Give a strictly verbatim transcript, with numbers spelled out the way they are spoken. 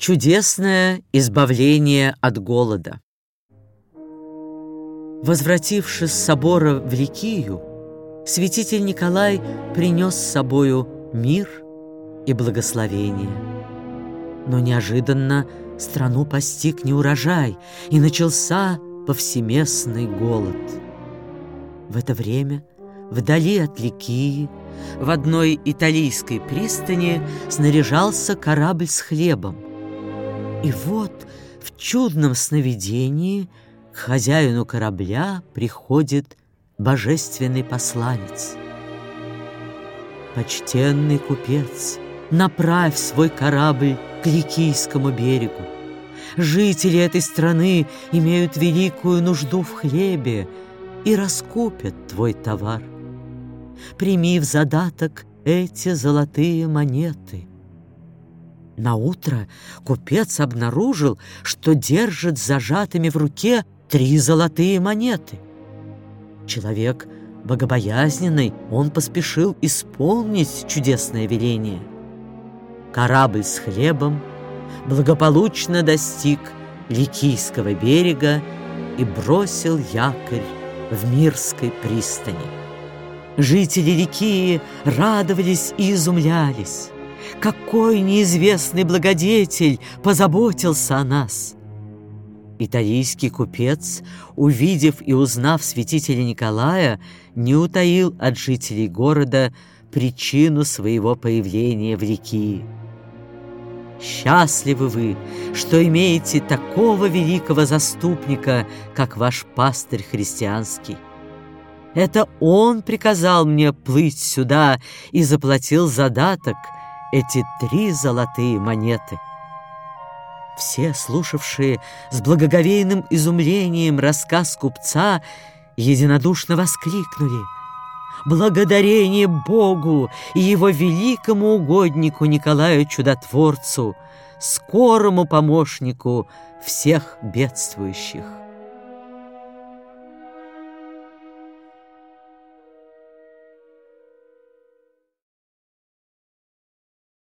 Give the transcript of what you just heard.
Чудесное избавление от голода. Возвратившись с собора в Ликию, святитель Николай принес с собою мир и благословение. Но неожиданно страну постиг неурожай, и начался повсеместный голод. В это время вдали от Ликии, в одной италийской пристани, снаряжался корабль с хлебом. И вот в чудном сновидении к хозяину корабля приходит божественный посланец. «Почтенный купец, направь свой корабль к Ликийскому берегу. Жители этой страны имеют великую нужду в хлебе и раскупят твой товар. Прими в задаток эти золотые монеты». Наутро купец обнаружил, что держит зажатыми в руке три золотые монеты. Человек богобоязненный, он поспешил исполнить чудесное веление. Корабль с хлебом благополучно достиг Ликийского берега и бросил якорь в Мирской пристани. Жители Ликии радовались и изумлялись. Какой неизвестный благодетель позаботился о нас! Италийский купец, увидев и узнав святителя Николая, не утаил от жителей города причину своего появления в Ликии. «Счастливы вы, что имеете такого великого заступника, как ваш пастырь христианский. Это он приказал мне плыть сюда и заплатил задаток, эти три золотые монеты». Все, слушавшие с благоговейным изумлением рассказ купца, единодушно воскликнули: «Благодарение Богу и его великому угоднику Николаю Чудотворцу, скорому помощнику всех бедствующих!»